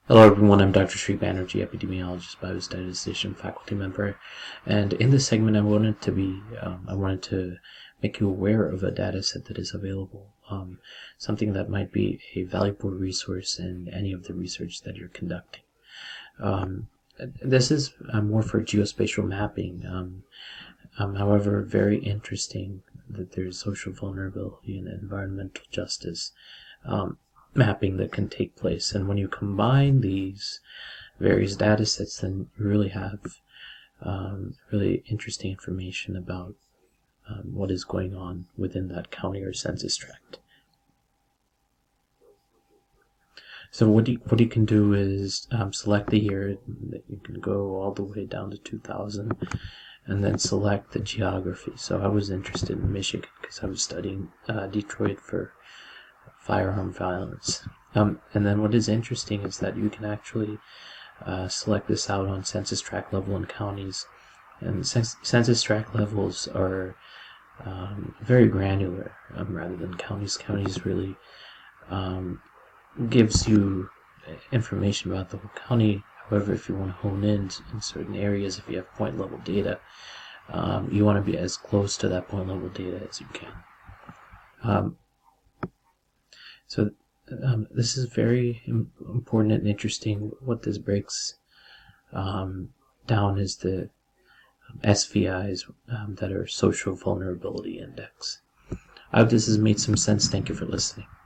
Hello everyone, I'm Dr. Sri Banerjee, epidemiologist, biostatistician, faculty member, and in this segment I wanted to make you aware of a data set that is available, something that might be a valuable resource in any of the research that you're conducting. This is more for geospatial mapping, however very interesting that there's social vulnerability and environmental justice mapping that can take place. And when you combine these various data sets, then you really have really interesting information about what is going on within that county or census tract. So what you can do is select the year. You can go all the way down to 2000 and then select the geography. So I was interested in Michigan because I was studying Detroit for firearm violence. And then what is interesting is that you can actually select this out on census tract level in counties. And census tract levels are very granular rather than counties. Counties really gives you information about the whole county. However, if you want to hone in certain areas, if you have point level data, you want to be as close to that point level data as you can. So this is very important and interesting. What this breaks down is the SVIs that are Social Vulnerability Index. I hope this has made some sense. Thank you for listening.